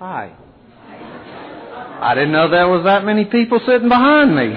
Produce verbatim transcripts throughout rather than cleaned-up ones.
Hi. I didn't know there was that many people sitting behind me.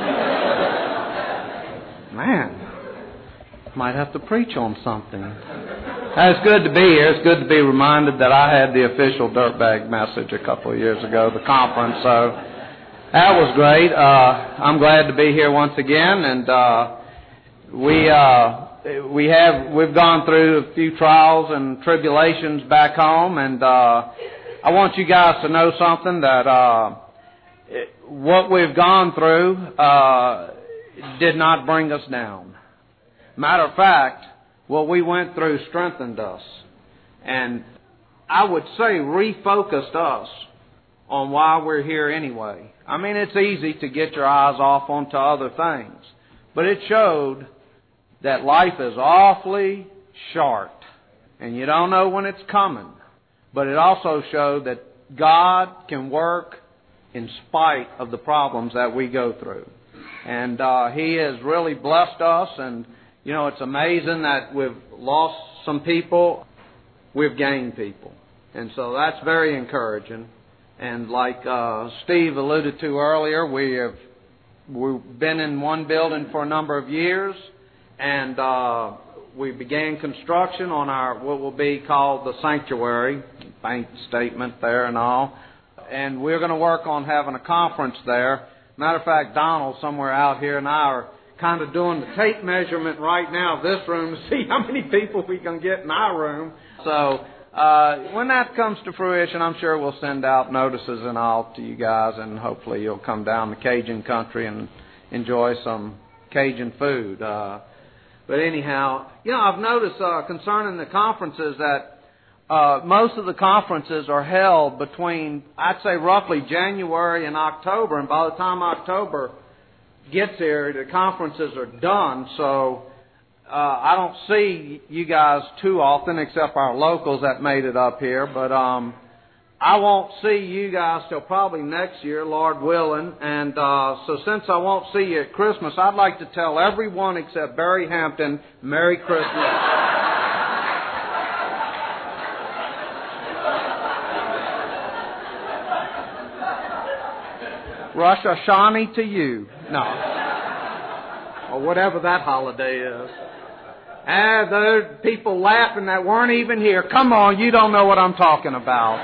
Man, might have to preach on something. It's good to be here. It's good to be reminded that I had the official Dirtbag message a couple of years ago, the conference, so that was great. Uh, I'm glad to be here once again, and uh, we uh, we have we've gone through a few trials and tribulations back home, and uh, I want you guys to know something, that uh, what we've gone through uh, did not bring us down. Matter of fact, what we went through strengthened us, and I would say refocused us on why we're here anyway. I mean, it's easy to get your eyes off onto other things, but it showed that life is awfully short, and you don't know when it's coming. But it also showed that God can work in spite of the problems that we go through. And uh, He has really blessed us, and you know, it's amazing that we've lost some people, we've gained people. And so that's very encouraging. And like uh, Steve alluded to earlier, we have we've been in one building for a number of years, and uh, we began construction on our what will be called the sanctuary, bank statement there and all. And we're going to work on having a conference there. Matter of fact, Donald somewhere out here and I are kind of doing the tape measurement right now of this room to see how many people we can get in our room. So uh, when that comes to fruition, I'm sure we'll send out notices and all to you guys, and hopefully you'll come down to Cajun country and enjoy some Cajun food. Uh, but anyhow, you know, I've noticed uh, concerning the conferences that uh, most of the conferences are held between, I'd say, roughly January and October, and by the time October gets here, the conferences are done. So uh, I don't see you guys too often, except our locals that made it up here. But um, I won't see you guys till probably next year, Lord willing. And uh, so since I won't see you at Christmas, I'd like to tell everyone except Barry Hampton, Merry Christmas. Rosh Hashanah to you. No. Or whatever that holiday is. Ah, there are people laughing that weren't even here. Come on, you don't know what I'm talking about.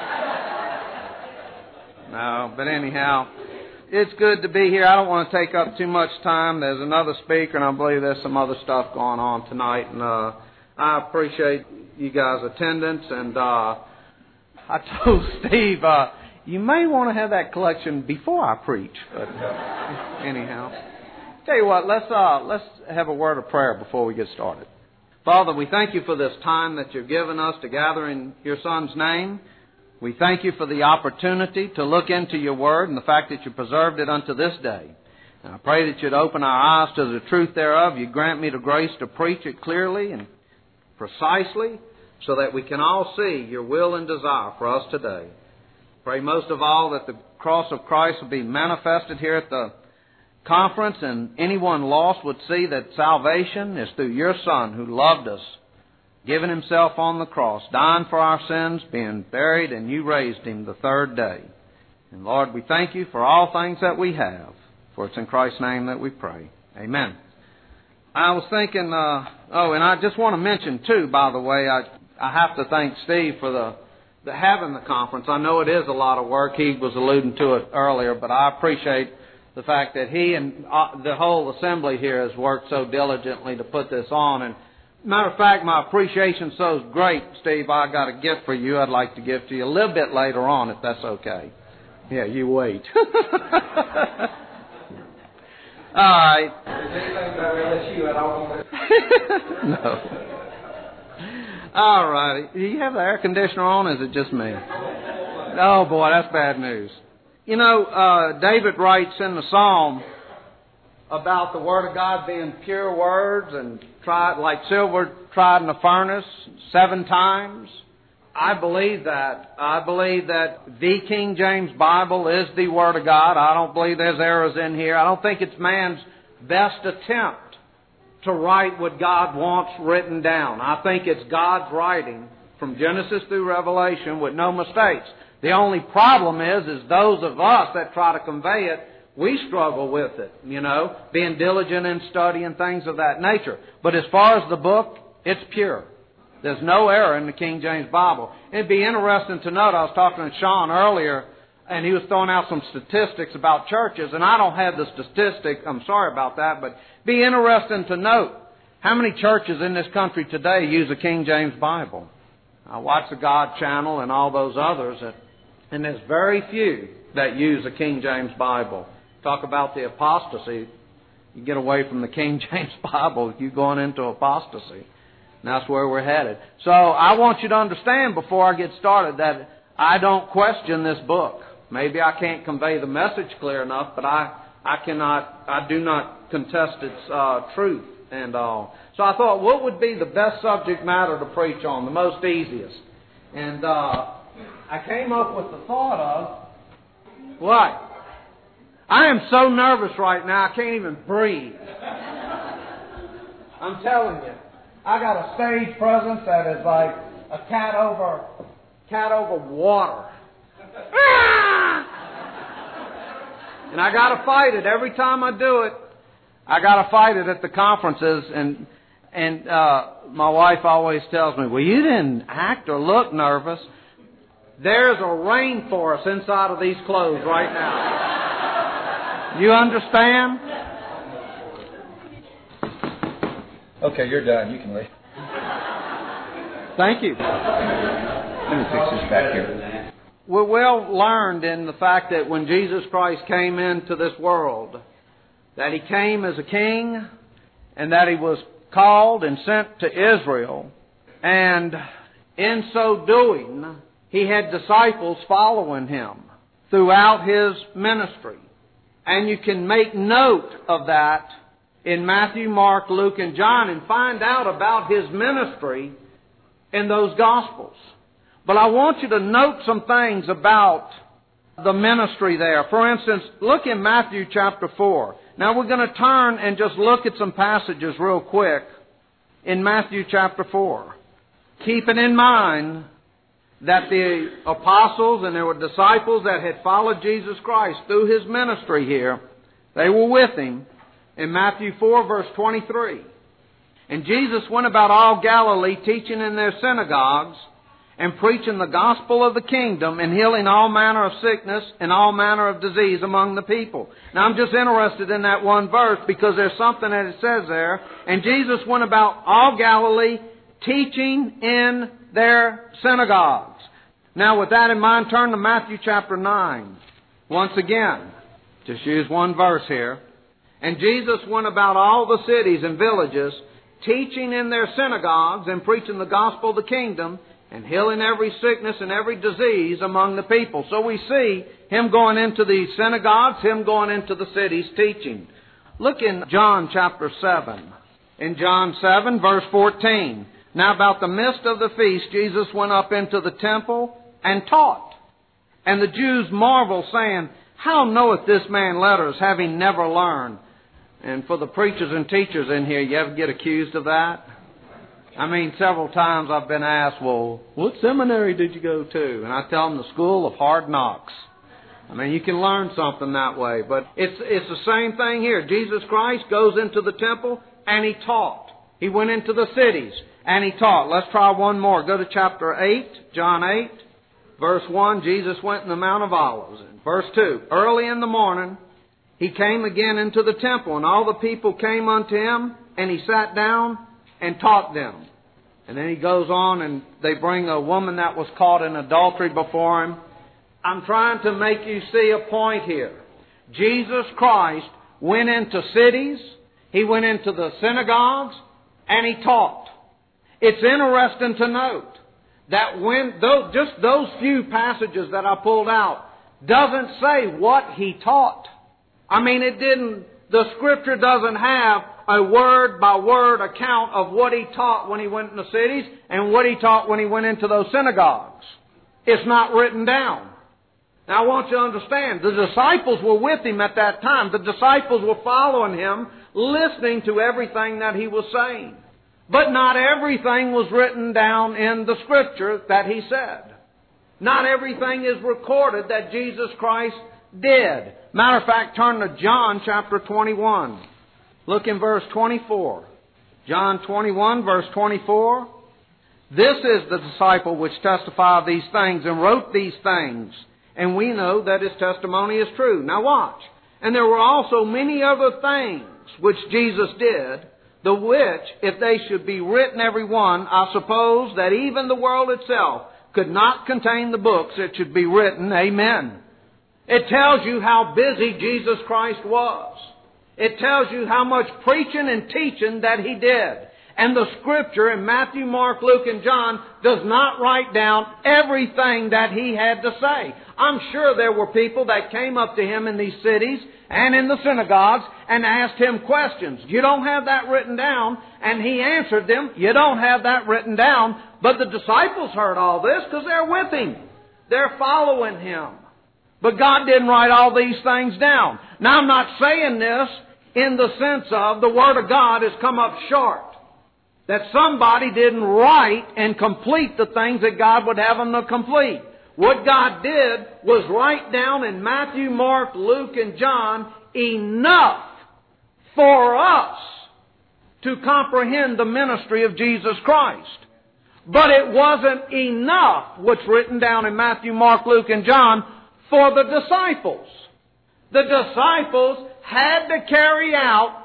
No, but anyhow, it's good to be here. I don't want to take up too much time. There's another speaker, and I believe there's some other stuff going on tonight. And uh, I appreciate you guys' attendance. And uh, I told Steve, uh, you may want to have that collection before I preach. But anyhow, tell you what, let's uh, let's have a word of prayer before we get started. Father, we thank you for this time that you've given us to gather in your Son's name. We thank you for the opportunity to look into your word and the fact that you preserved it unto this day. And I pray that you'd open our eyes to the truth thereof. You grant me the grace to preach it clearly and precisely so that we can all see your will and desire for us today. Pray most of all that the cross of Christ will be manifested here at the conference, and anyone lost would see that salvation is through your Son who loved us, giving himself on the cross, dying for our sins, being buried, and you raised him the third day. And Lord, we thank you for all things that we have, for it's in Christ's name that we pray. Amen. I was thinking, uh, oh, and I just want to mention too, by the way, I, I have to thank Steve for the The having the conference. I know it is a lot of work. He was alluding to it earlier, but I appreciate the fact that he and uh, the whole assembly here has worked so diligently to put this on. And matter of fact, my appreciation so great, Steve, I got a gift for you I'd like to give to you a little bit later on, if that's okay. Yeah, you wait. All right. No. All righty. Do you have the air conditioner on, or is it just me? Oh, boy, that's bad news. You know, uh, David writes in the Psalm about the Word of God being pure words and tried like silver tried in a furnace seven times. I believe that. I believe that the King James Bible is the Word of God. I don't believe there's errors in here. I don't think it's man's best attempt to write what God wants written down. I think it's God's writing from Genesis through Revelation with no mistakes. The only problem is, is those of us that try to convey it, we struggle with it, you know, being diligent in study and things of that nature. But as far as the book, it's pure. There's no error in the King James Bible. It'd be interesting to note, I was talking to Sean earlier, and he was throwing out some statistics about churches, and I don't have the statistic, I'm sorry about that, but it'd be interesting to note how many churches in this country today use a King James Bible. I watch the God Channel and all those others, and there's very few that use a King James Bible. Talk about the apostasy. You get away from the King James Bible, you're going into apostasy. And that's where we're headed. So I want you to understand before I get started that I don't question this book. Maybe I can't convey the message clear enough, but I, I cannot, I do not contest its uh, truth and all. So I thought, what would be the best subject matter to preach on, the most easiest? And uh, I came up with the thought of, what? I am so nervous right now, I can't even breathe. I'm telling you. I got a stage presence that is like a cat over, cat over water. And I got to fight it every time I do it. I got to fight it at the conferences, and and uh, my wife always tells me, "Well, you didn't act or look nervous." There's a rainforest inside of these clothes right now. You understand? Okay, you're done. You can leave. Thank you. Let me fix this back here. We're well learned in the fact that when Jesus Christ came into this world, that He came as a king, and that He was called and sent to Israel, and in so doing, He had disciples following Him throughout His ministry. And you can make note of that in Matthew, Mark, Luke, and John, and find out about His ministry in those Gospels. But I want you to note some things about the ministry there. For instance, look in Matthew chapter four. Now we're going to turn and just look at some passages real quick in Matthew chapter four. Keeping in mind that the apostles and there were disciples that had followed Jesus Christ through His ministry here, they were with Him. In Matthew four, verse twenty-three. And Jesus went about all Galilee, teaching in their synagogues, and preaching the gospel of the kingdom, and healing all manner of sickness and all manner of disease among the people. Now I'm just interested in that one verse because there's something that it says there. And Jesus went about all Galilee, teaching in their synagogues. Now with that in mind, turn to Matthew chapter nine. Once again, just use one verse here. And Jesus went about all the cities and villages, teaching in their synagogues and preaching the gospel of the kingdom, and healing every sickness and every disease among the people. So we see Him going into the synagogues, Him going into the cities teaching. Look in John chapter seven. In John seven, verse fourteen. Now about the midst of the feast, Jesus went up into the temple and taught. And the Jews marveled, saying, How knoweth this man letters, having never learned? And for the preachers and teachers in here, you ever get accused of that? I mean, several times I've been asked, well, what seminary did you go to? And I tell them the school of hard knocks. I mean, you can learn something that way. But it's, it's the same thing here. Jesus Christ goes into the temple and He taught. He went into the cities and He taught. Let's try one more. Go to chapter eight, John eight, verse one. Jesus went in the Mount of Olives. Verse two, early in the morning, He came again into the temple, and all the people came unto Him, and He sat down and taught them. And then He goes on, and they bring a woman that was caught in adultery before Him. I'm trying to make you see a point here. Jesus Christ went into cities, He went into the synagogues, and He taught. It's interesting to note that when those, just those few passages that I pulled out doesn't say what He taught. I mean, it didn't, the Scripture doesn't have a word-by-word account of what He taught when He went in the cities and what He taught when He went into those synagogues. It's not written down. Now, I want you to understand, the disciples were with Him at that time. The disciples were following Him, listening to everything that He was saying. But not everything was written down in the Scripture that He said. Not everything is recorded that Jesus Christ did. Matter of fact, turn to John chapter twenty-one. Look in verse twenty-four. John twenty-one, verse twenty-four. This is the disciple which testified of these things and wrote these things, and we know that his testimony is true. Now watch. And there were also many other things which Jesus did, the which, if they should be written every one, I suppose that even the world itself could not contain the books that should be written. Amen. It tells you how busy Jesus Christ was. It tells you how much preaching and teaching that He did. And the Scripture in Matthew, Mark, Luke, and John does not write down everything that He had to say. I'm sure there were people that came up to Him in these cities and in the synagogues and asked Him questions. You don't have that written down. And He answered them, you don't have that written down. But the disciples heard all this because they're with Him. They're following Him. But God didn't write all these things down. Now I'm not saying this in the sense of the Word of God has come up short. That somebody didn't write and complete the things that God would have them to complete. What God did was write down in Matthew, Mark, Luke, and John enough for us to comprehend the ministry of Jesus Christ. But it wasn't enough what's written down in Matthew, Mark, Luke, and John for the disciples. The disciples had to carry out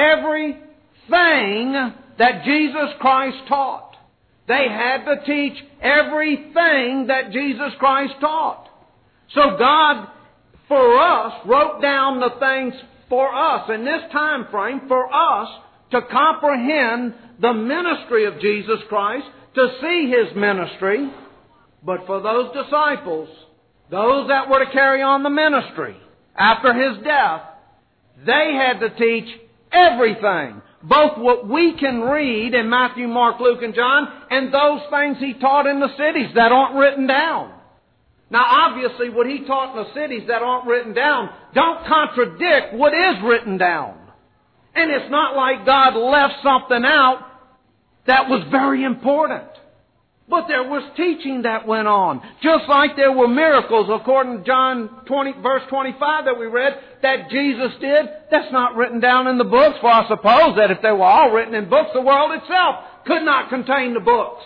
everything that Jesus Christ taught. They had to teach everything that Jesus Christ taught. So God, for us, wrote down the things for us in this time frame, for us to comprehend the ministry of Jesus Christ, to see His ministry. But for those disciples, those that were to carry on the ministry after His death, they had to teach everything. Both what we can read in Matthew, Mark, Luke, and John, and those things He taught in the cities that aren't written down. Now obviously what He taught in the cities that aren't written down don't contradict what is written down. And it's not like God left something out that was very important. But there was teaching that went on. Just like there were miracles, according to John twenty, verse twenty-five that we read, that Jesus did. That's not written down in the books. For I suppose that if they were all written in books, the world itself could not contain the books.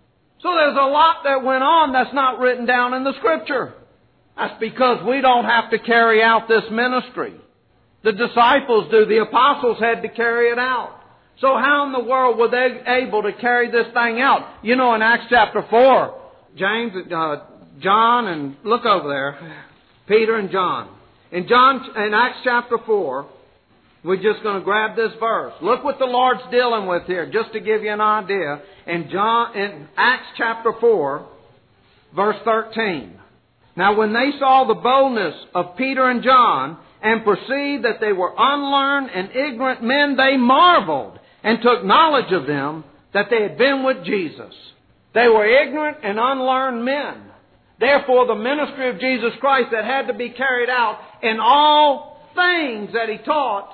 So there's a lot that went on that's not written down in the Scripture. That's because we don't have to carry out this ministry. The disciples do. The apostles had to carry it out. So how in the world were they able to carry this thing out? You know, in Acts chapter four, James, uh, John, and look over there, Peter and John. In John, in Acts chapter four, we're just going to grab this verse. Look what the Lord's dealing with here, just to give you an idea. In John, in Acts chapter four, verse thirteen. Now when they saw the boldness of Peter and John, and perceived that they were unlearned and ignorant men, they marveled, and took knowledge of them that they had been with Jesus. They were ignorant and unlearned men. Therefore, the ministry of Jesus Christ that had to be carried out in all things that He taught,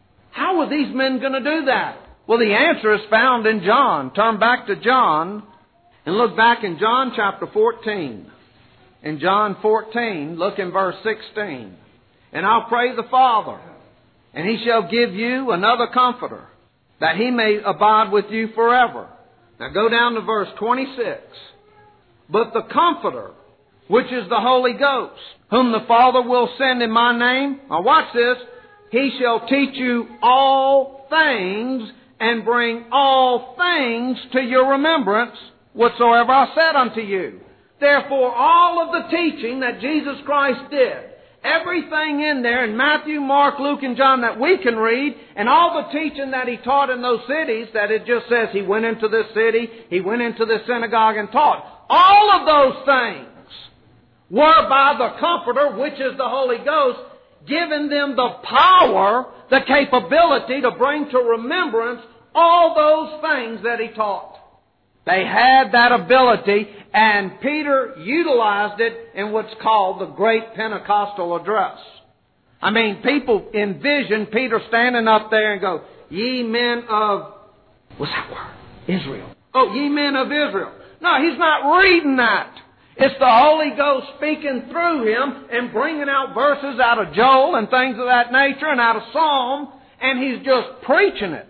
how were these men going to do that? Well, the answer is found in John. Turn back to John and look back in John chapter fourteen. In John fourteen, look in verse sixteen. And I'll pray the Father, and He shall give you another Comforter, that He may abide with you forever. Now go down to verse twenty-six. But the Comforter, which is the Holy Ghost, whom the Father will send in my name, now watch this, He shall teach you all things, and bring all things to your remembrance, whatsoever I said unto you. Therefore, all of the teaching that Jesus Christ did, everything in there in Matthew, Mark, Luke, and John that we can read, and all the teaching that He taught in those cities, that it just says He went into this city, He went into this synagogue and taught. All of those things were by the Comforter, which is the Holy Ghost, giving them the power, the capability to bring to remembrance all those things that He taught. They had that ability, and Peter utilized it in what's called the Great Pentecostal Address. I mean, people envision Peter standing up there and go, ye men of, what's that word? Israel. Oh, ye men of Israel. No, he's not reading that. It's the Holy Ghost speaking through him and bringing out verses out of Joel and things of that nature and out of Psalm, and he's just preaching it.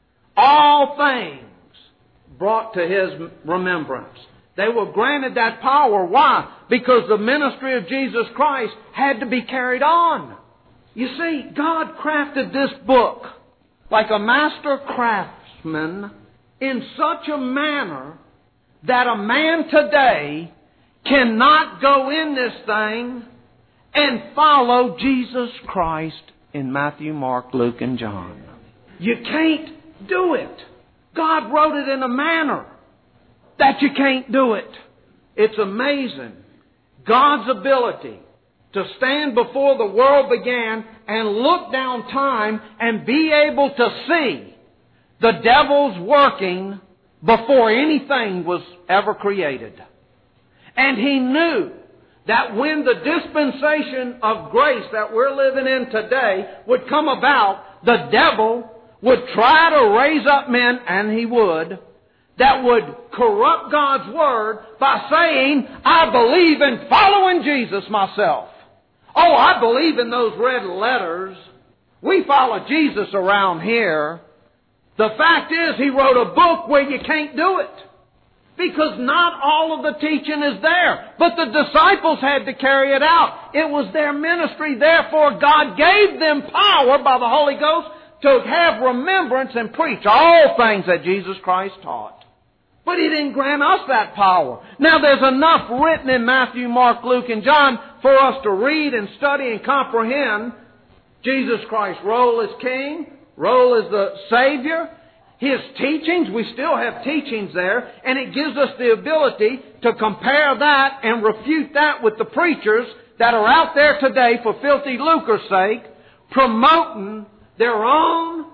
All things brought to his remembrance. They were granted that power. Why? Because the ministry of Jesus Christ had to be carried on. You see, God crafted this book like a master craftsman in such a manner that a man today cannot go in this thing and follow Jesus Christ in Matthew, Mark, Luke, and John. You can't do it. God wrote it in a manner that you can't do it. It's amazing. God's ability to stand before the world began and look down time and be able to see the devil's working before anything was ever created. And He knew that when the dispensation of grace that we're living in today would come about, the devil would try to raise up men, and he would, that would corrupt God's Word by saying, I believe in following Jesus myself. Oh, I believe in those red letters. We follow Jesus around here. The fact is, He wrote a book where you can't do it. Because not all of the teaching is there. But the disciples had to carry it out. It was their ministry. Therefore, God gave them power by the Holy Ghost to have remembrance and preach all things that Jesus Christ taught. But He didn't grant us that power. Now, there's enough written in Matthew, Mark, Luke, and John for us to read and study and comprehend Jesus Christ's role as King, role as the Savior. His teachings, we still have teachings there, and it gives us the ability to compare that and refute that with the preachers that are out there today for filthy lucre's sake, promoting their own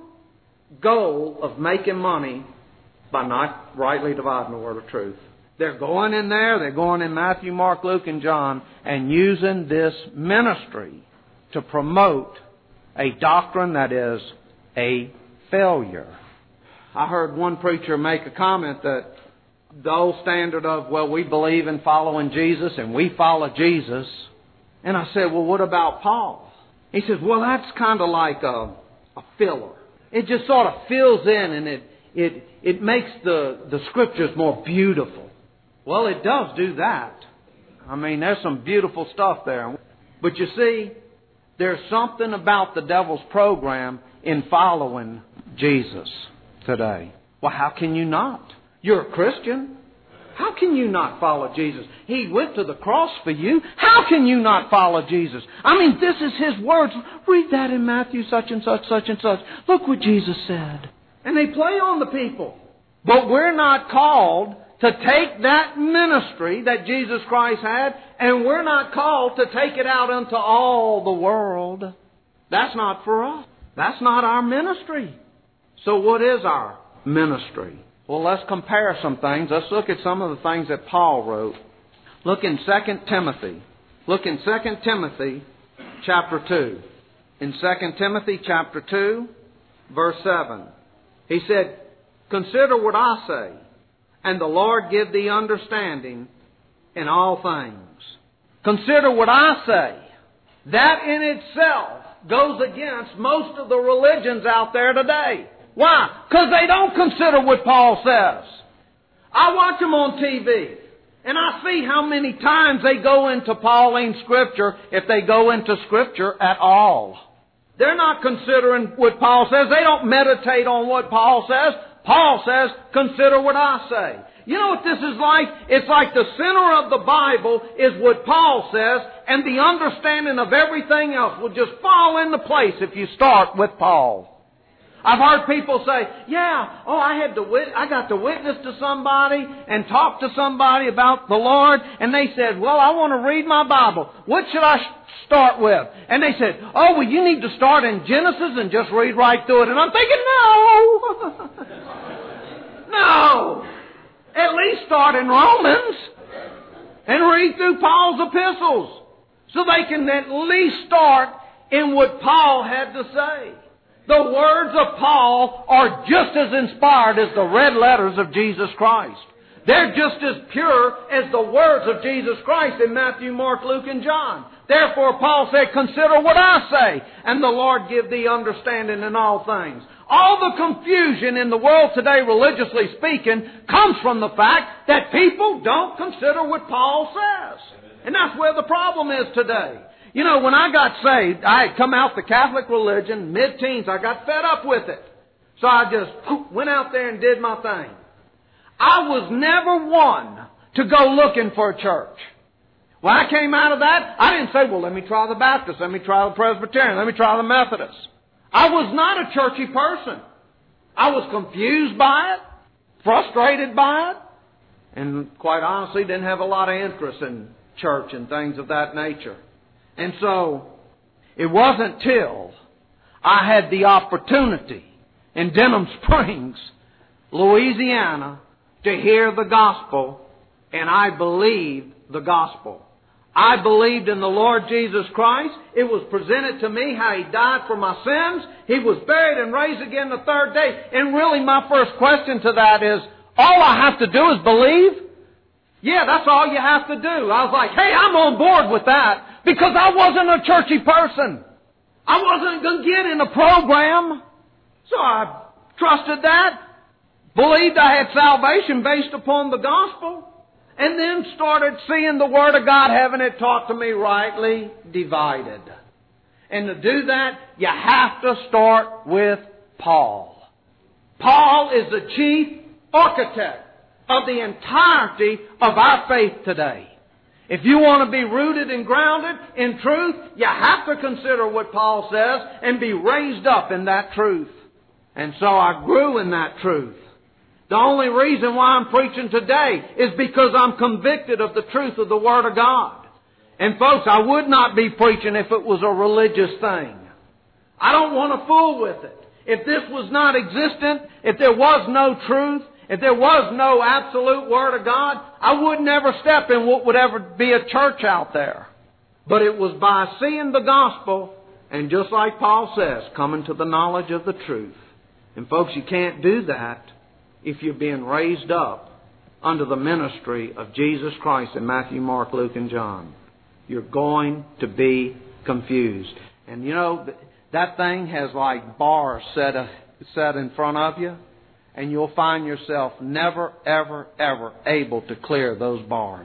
goal of making money by not rightly dividing the word of truth. They're going in there, they're going in Matthew, Mark, Luke, and John, and using this ministry to promote a doctrine that is a failure. I heard one preacher make a comment that the old standard of, well, we believe in following Jesus and we follow Jesus. And I said, well, what about Paul? He says, well, that's kind of like a, a filler. It just sort of fills in and it, it, it makes the, the Scriptures more beautiful. Well, it does do that. I mean, there's some beautiful stuff there. But you see, there's something about the devil's program in following Jesus today. Well, how can you not? You're a Christian. How can you not follow Jesus? He went to the cross for you. How can you not follow Jesus? I mean, this is His words. Read that in Matthew such and such, such and such. Look what Jesus said. And they play on the people. But we're not called to take that ministry that Jesus Christ had, and we're not called to take it out into all the world. That's not for us. That's not our ministry. So what is our ministry? Well, let's compare some things. Let's look at some of the things that Paul wrote. Look in Second Timothy. Look in Second Timothy chapter two. In Second Timothy chapter two, verse seven. He said, consider what I say, and the Lord give thee understanding in all things. Consider what I say. That in itself goes against most of the religions out there today. Why? Because they don't consider what Paul says. I watch them on T V, and I see how many times they go into Pauline Scripture, if they go into Scripture at all. They're not considering what Paul says. They don't meditate on what Paul says. Paul says, consider what I say. You know what this is like? It's like the center of the Bible is what Paul says, and the understanding of everything else will just fall into place if you start with Paul. I've heard people say, yeah, oh, I had to wit- I got to witness to somebody and talk to somebody about the Lord, and they said, well, I want to read my Bible. What should I sh- start with? And they said, oh, well, you need to start in Genesis and just read right through it. And I'm thinking, no! No! At least start in Romans and read through Paul's epistles so they can at least start in what Paul had to say. The words of Paul are just as inspired as the red letters of Jesus Christ. They're just as pure as the words of Jesus Christ in Matthew, Mark, Luke, and John. Therefore, Paul said, consider what I say, and the Lord give thee understanding in all things. All the confusion in the world today, religiously speaking, comes from the fact that people don't consider what Paul says. And that's where the problem is today. You know, when I got saved, I had come out the Catholic religion, mid-teens. I got fed up with it. So I just went out there and did my thing. I was never one to go looking for a church. When I came out of that, I didn't say, well, let me try the Baptist, let me try the Presbyterian, let me try the Methodist. I was not a churchy person. I was confused by it, frustrated by it, and quite honestly didn't have a lot of interest in church and things of that nature. And so, it wasn't till I had the opportunity in Denham Springs, Louisiana, to hear the gospel, and I believed the gospel. I believed in the Lord Jesus Christ. It was presented to me how He died for my sins. He was buried and raised again the third day. And really my first question to that is, all I have to do is believe? Yeah, that's all you have to do. I was like, hey, I'm on board with that because I wasn't a churchy person. I wasn't going to get in a program. So I trusted that, believed I had salvation based upon the gospel, and then started seeing the Word of God, having it taught to me rightly divided. And to do that, you have to start with Paul. Paul is the chief architect of the entirety of our faith today. If you want to be rooted and grounded in truth, you have to consider what Paul says and be raised up in that truth. And so I grew in that truth. The only reason why I'm preaching today is because I'm convicted of the truth of the Word of God. And folks, I would not be preaching if it was a religious thing. I don't want to fool with it. If this was not existent, if there was no truth, if there was no absolute Word of God, I would never step in what would ever be a church out there. But it was by seeing the gospel, and just like Paul says, coming to the knowledge of the truth. And folks, you can't do that if you're being raised up under the ministry of Jesus Christ in Matthew, Mark, Luke, and John. You're going to be confused. And you know, that thing has like bars set, uh, set in front of you, and you'll find yourself never, ever, ever able to clear those bars.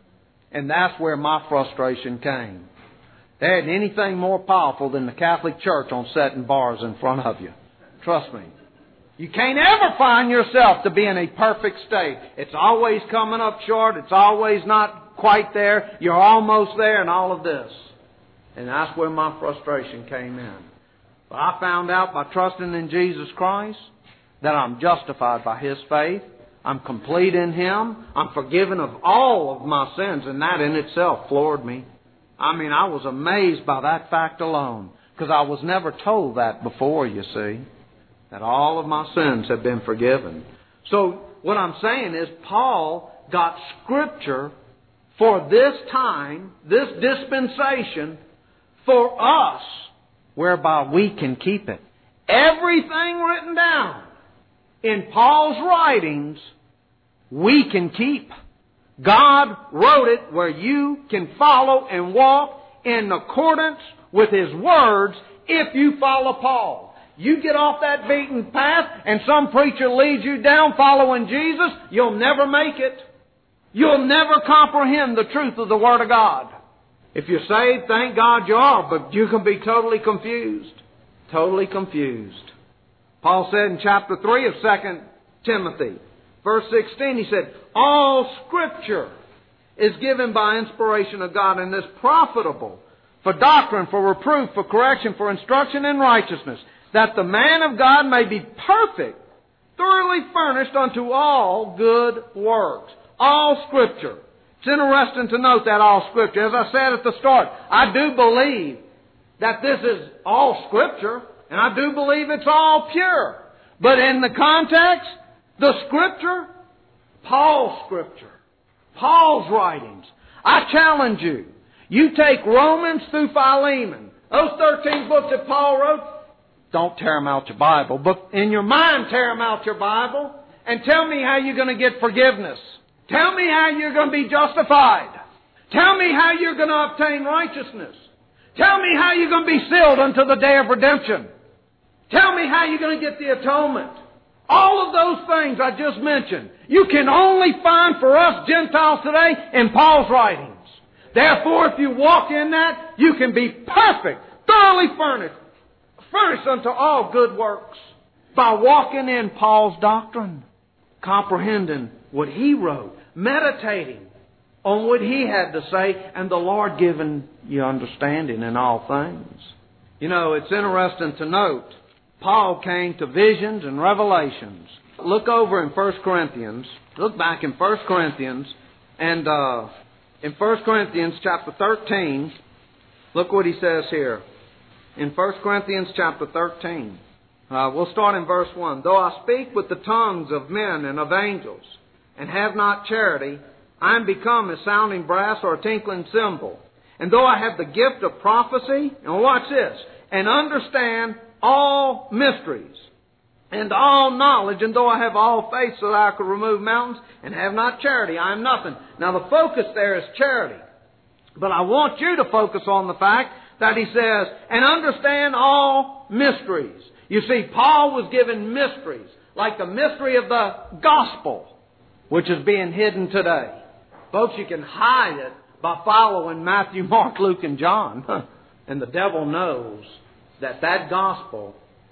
And that's where my frustration came. There ain't anything more powerful than the Catholic Church on setting bars in front of you. Trust me. You can't ever find yourself to be in a perfect state. It's always coming up short. It's always not quite there. You're almost there and all of this. And that's where my frustration came in. But I found out by trusting in Jesus Christ that I'm justified by His faith. I'm complete in Him. I'm forgiven of all of my sins. And that in itself floored me. I mean, I was amazed by that fact alone. Because I was never told that before, you see. That all of my sins have been forgiven. So what I'm saying is Paul got Scripture for this time, this dispensation, for us, whereby we can keep it. Everything written down in Paul's writings, we can keep. God wrote it where you can follow and walk in accordance with His words if you follow Paul. You get off that beaten path and some preacher leads you down following Jesus, you'll never make it. You'll never comprehend the truth of the Word of God. If you're saved, thank God you are, but you can be totally confused. Totally confused. Paul said in chapter three of Second Timothy, verse sixteen, he said, all Scripture is given by inspiration of God and is profitable for doctrine, for reproof, for correction, for instruction in righteousness, that the man of God may be perfect, thoroughly furnished unto all good works. All Scripture. It's interesting to note that all Scripture. As I said at the start, I do believe that this is all Scripture, and I do believe it's all pure. But in the context, the Scripture, Paul's Scripture, Paul's writings. I challenge you. You take Romans through Philemon, those thirteen books that Paul wrote. Don't tear them out your Bible, but in your mind tear them out your Bible and tell me how you're going to get forgiveness. Tell me how you're going to be justified. Tell me how you're going to obtain righteousness. Tell me how you're going to be sealed until the day of redemption. Tell me how you're going to get the atonement. All of those things I just mentioned, you can only find for us Gentiles today in Paul's writings. Therefore, if you walk in that, you can be perfect, thoroughly furnished, furnished unto all good works by walking in Paul's doctrine, comprehending what he wrote, meditating on what he had to say, and the Lord giving you understanding in all things. You know, it's interesting to note, Paul came to visions and revelations. Look over in First Corinthians. Look back in First Corinthians, and uh, in First Corinthians chapter thirteen, look what he says here. In First Corinthians chapter thirteen, uh, we'll start in verse one. Though I speak with the tongues of men and of angels, and have not charity, I am become as sounding brass or a tinkling cymbal. And though I have the gift of prophecy, and watch this, and understand all mysteries, and all knowledge, and though I have all faith so that I could remove mountains, and have not charity, I am nothing. Now the focus there is charity. But I want you to focus on the fact that he says, and understand all mysteries. You see, Paul was given mysteries, like the mystery of the gospel, which is being hidden today. Folks, you can hide it by following Matthew, Mark, Luke, and John. And the devil knows that that gospel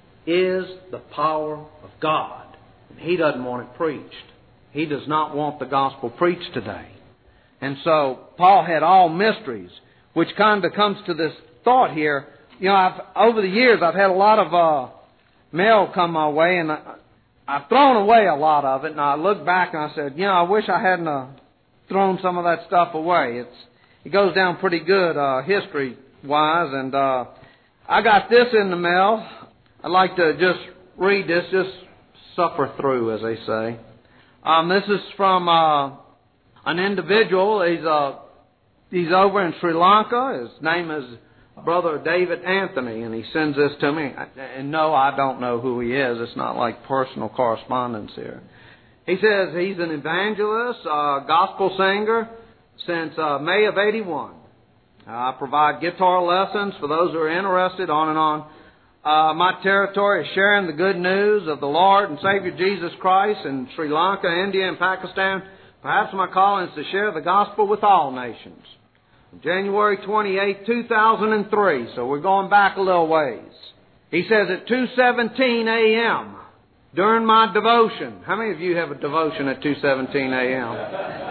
is the power of God. And he doesn't want it preached. He does not want the gospel preached today. And so Paul had all mysteries, which kind of comes to this thought here. You know, I've, over the years I've had a lot of uh, mail come my way, and I, I've thrown away a lot of it. And I look back and I said, you know, I wish I hadn't uh, thrown some of that stuff away. It's it goes down pretty good uh, history-wise, and uh, I got this in the mail. I'd like to just read this, just suffer through, as they say. Um, this is from uh, an individual. He's uh, he's over in Sri Lanka. His name is Brother David Anthony, and he sends this to me. And no, I don't know who he is. It's not like personal correspondence here. He says he's an evangelist, uh, gospel singer since uh, May of eighty-one. I provide guitar lessons for those who are interested, on and on. Uh, my territory is sharing the good news of the Lord and Savior Jesus Christ in Sri Lanka, India, and Pakistan. Perhaps my calling is to share the gospel with all nations. January twenty-eighth, two thousand three, so we're going back a little ways. He says at two seventeen a.m., during my devotion. How many of you have a devotion at two seventeen a.m.?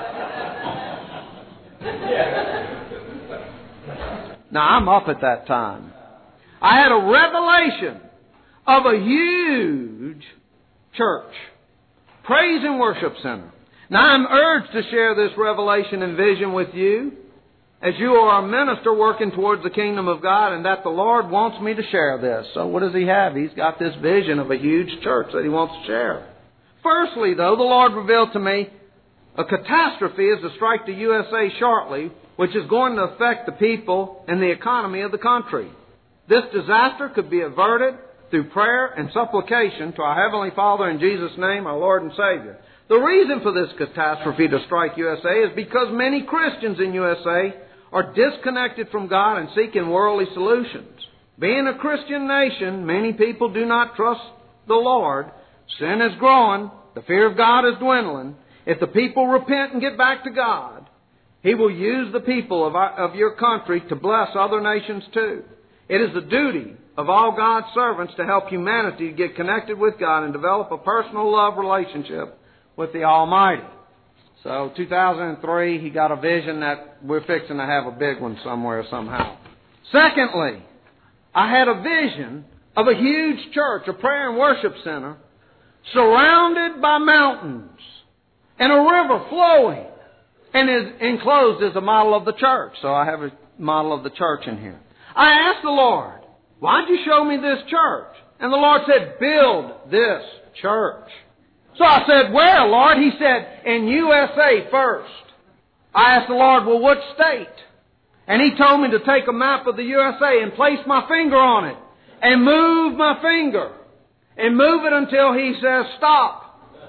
Now, I'm up at that time. I had a revelation of a huge church, praise and worship center. Now, I'm urged to share this revelation and vision with you, as you are a minister working towards the kingdom of God, and that the Lord wants me to share this. So what does He have? He's got this vision of a huge church that He wants to share. Firstly, though, the Lord revealed to me a catastrophe is to strike the U S A shortly, which is going to affect the people and the economy of the country. This disaster could be averted through prayer and supplication to our Heavenly Father in Jesus' name, our Lord and Savior. The reason for this catastrophe to strike U S A is because many Christians in U S A are disconnected from God and seeking worldly solutions. Being a Christian nation, many people do not trust the Lord. Sin is growing. The fear of God is dwindling. If the people repent and get back to God, He will use the people of, our, of your country to bless other nations too. It is the duty of all God's servants to help humanity get connected with God and develop a personal love relationship with the Almighty. So, two thousand three, he got a vision that we're fixing to have a big one somewhere, somehow. Secondly, I had a vision of a huge church, a prayer and worship center, surrounded by mountains and a river flowing, and is enclosed as a model of the church. So I have a model of the church in here. I asked the Lord, why'd you show me this church? And the Lord said, build this church. So I said, where, Lord? He said, in U S A first. I asked the Lord, well, what state? And He told me to take a map of the U S A and place my finger on it and move my finger and move it until He says stop.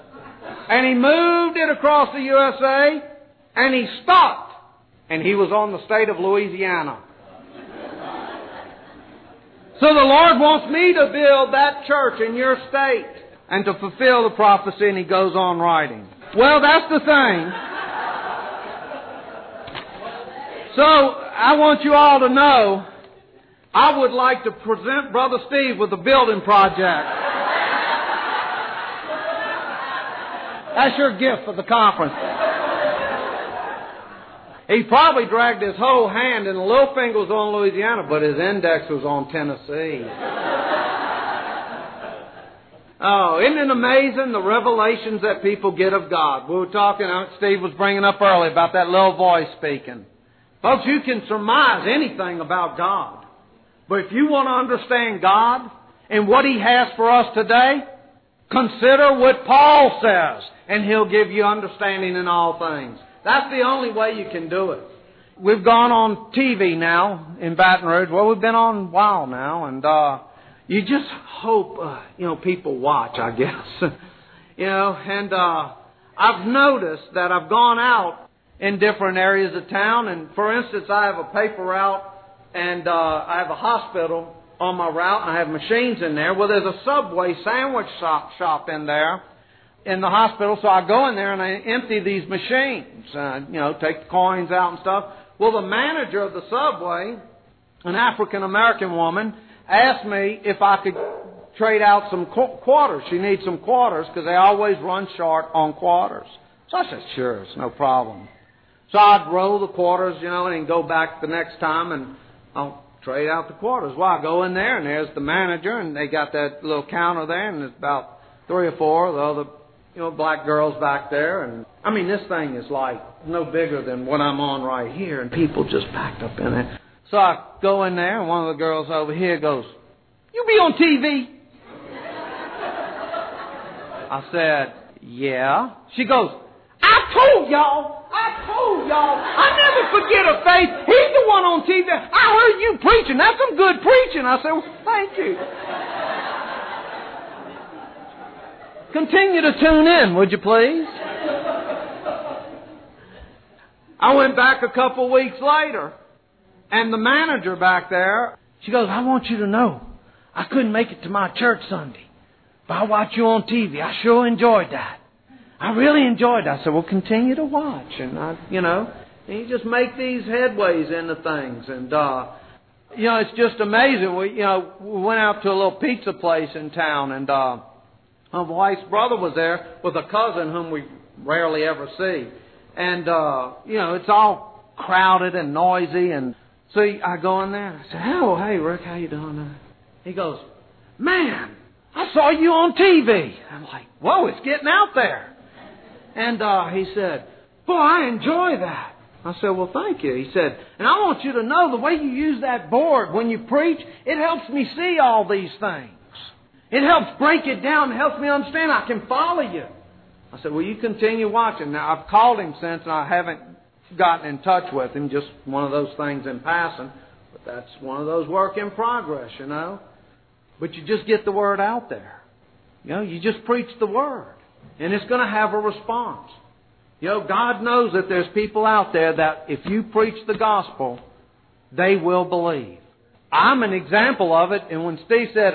And he moved it across the U S A, and he stopped. And he was on the state of Louisiana. So the Lord wants me to build that church in your state and to fulfill the prophecy, and he goes on writing. Well, that's the thing. So I want you all to know, I would like to present Brother Steve with a building project. That's your gift for the conference. He probably dragged his whole hand, and the little finger was on Louisiana, but his index was on Tennessee. Oh, isn't it amazing the revelations that people get of God? We were talking, Steve was bringing up earlier about that little voice speaking. Folks, you can surmise anything about God. But if you want to understand God and what He has for us today, consider what Paul says, and he'll give you understanding in all things. That's the only way you can do it. We've gone on T V now in Baton Rouge. Well, we've been on a while now, and uh, you just hope, uh, you know, people watch, I guess. you know, and uh, I've noticed that I've gone out in different areas of town, and for instance, I have a paper route, and uh, I have a hospital on my route, and I have machines in there. Well, there's a Subway sandwich shop, shop in there in the hospital, so I go in there and I empty these machines, uh, you know, take the coins out and stuff. Well, the manager of the Subway, an African-American woman, asked me if I could trade out some qu- quarters. She needs some quarters because they always run short on quarters. So I said, sure, it's no problem. So I'd roll the quarters, you know, and then go back the next time and I'll trade out the quarters. Well, I go in there and there's the manager, and they got that little counter there, and there's about three or four of the other, you know, black girls back there. And I mean, this thing is like no bigger than what I'm on right here, and people just packed up in it. So I go in there, and one of the girls over here goes, "You be on T V?" I said, "Yeah." She goes, "I told y'all, I told y'all, I never forget a face. He's the one on T V. I heard you preaching. That's some good preaching." I said, "Well, thank you." Continue to tune in, would you please? I went back a couple weeks later, and the manager back there, she goes, "I want you to know, I couldn't make it to my church Sunday, but I watched you on T V. I sure enjoyed that. I really enjoyed that." I said, "Well, continue to watch." And, I, you know, and you just make these headways into things. And, uh, you know, it's just amazing. We, you know, we went out to a little pizza place in town, and uh, my wife's brother was there with a cousin whom we rarely ever see. And, uh, you know, it's all crowded and noisy. And so I go in there, and I said, "Oh, hey, Rick, how you doing?" He goes, "Man, I saw you on T V." I'm like, "Whoa, it's getting out there." And uh, he said, "Boy, I enjoy that." I said, "Well, thank you." He said, "And I want you to know the way you use that board when you preach, it helps me see all these things. It helps break it down. It helps me understand. I can follow you." I said, "Well, you continue watching." Now, I've called him since, and I haven't gotten in touch with him. Just one of those things in passing. But that's one of those work in progress, you know. But you just get the word out there. You know, you just preach the word. And it's going to have a response. You know, God knows that there's people out there that if you preach the gospel, they will believe. I'm an example of it. And when Steve said,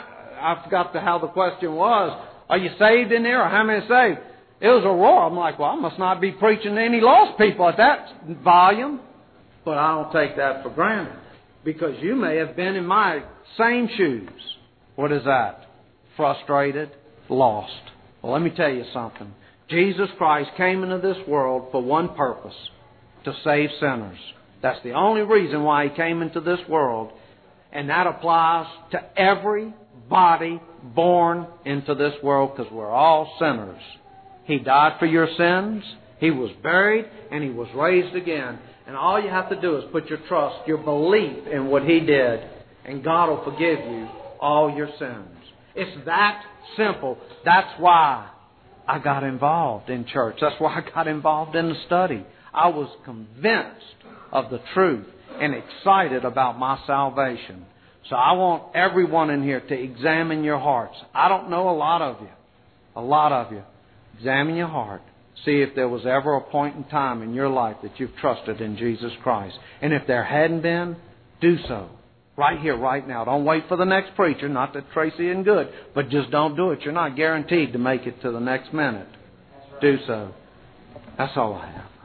I forgot the, how the question was, "Are you saved in there, or how many saved?" It was a roar. I'm like, well, I must not be preaching to any lost people at that volume. But I don't take that for granted. Because you may have been in my same shoes. What is that? Frustrated, lost. Well, let me tell you something. Jesus Christ came into this world for one purpose, to save sinners. That's the only reason why He came into this world. And that applies to everybody born into this world, because we're all sinners. He died for your sins. He was buried, and He was raised again. And all you have to do is put your trust, your belief in what He did, and God will forgive you all your sins. It's that simple. That's why I got involved in church. That's why I got involved in the study. I was convinced of the truth and excited about my salvation. So I want everyone in here to examine your hearts. I don't know a lot of you, a lot of you, Examine your heart. See if there was ever a point in time in your life that you've trusted in Jesus Christ. And if there hadn't been, do so. Right here, right now. Don't wait for the next preacher. Not that Tracy isn't good, but just don't do it. You're not guaranteed to make it to the next minute. Do so. That's all I have.